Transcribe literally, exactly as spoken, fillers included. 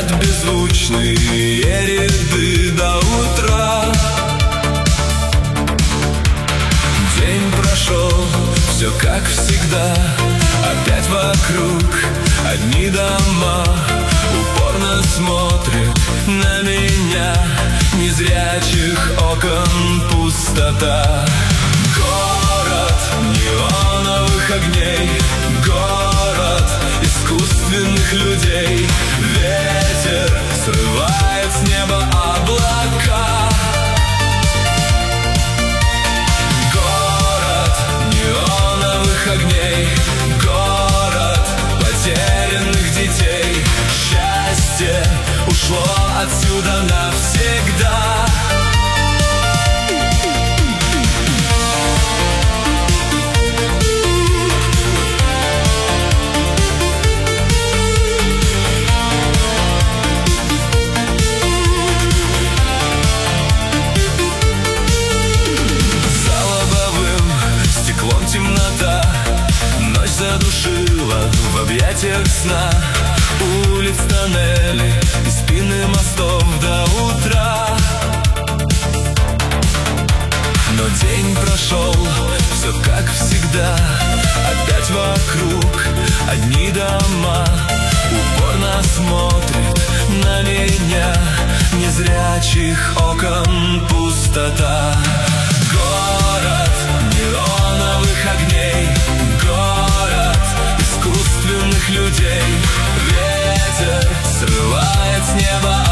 стоят беззвучные ряды до утра. День прошел, все как всегда. Опять вокруг одни дома. Упорно смотрят на меня, незрячих окон пустота. Город неоновых огней, город искусственных людей. Ветер срывает с неба облака. Город неоновых огней, город потерянных детей. Счастье ушло отсюда навсегда. Задушила в объятиях сна. Улиц, тоннелей и спины мостов до утра. Но день прошел, все как всегда. Опять вокруг одни дома. Упорно смотрит на меня, незрячих окон пустота. Город неоновых огней, город искусственных людей. Ветер срывает с неба